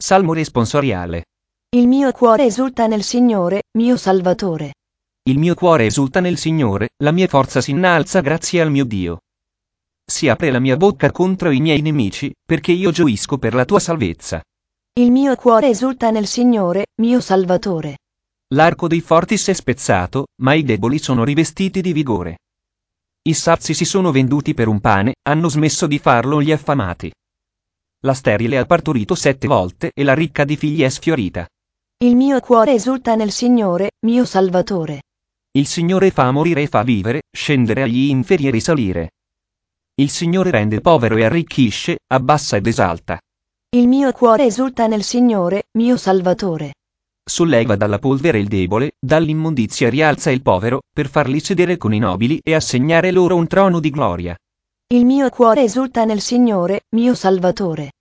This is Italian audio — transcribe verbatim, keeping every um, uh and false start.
Salmo responsoriale. Il mio cuore esulta nel Signore, mio Salvatore. Il mio cuore esulta nel Signore, la mia forza si innalza grazie al mio Dio. Si apre la mia bocca contro i miei nemici, perché io gioisco per la tua salvezza. Il mio cuore esulta nel Signore, mio Salvatore. L'arco dei forti si è spezzato, ma i deboli sono rivestiti di vigore. I sazi si sono venduti per un pane, hanno smesso di farlo gli affamati. La sterile ha partorito sette volte e la ricca di figli è sfiorita. Il mio cuore esulta nel Signore, mio Salvatore. Il Signore fa morire e fa vivere, scendere agli inferi e risalire. Il Signore rende povero e arricchisce, abbassa ed esalta. Il mio cuore esulta nel Signore, mio Salvatore. Solleva dalla polvere il debole, dall'immondizia rialza il povero, per farli sedere con i nobili e assegnare loro un trono di gloria. Il mio cuore esulta nel Signore, mio Salvatore.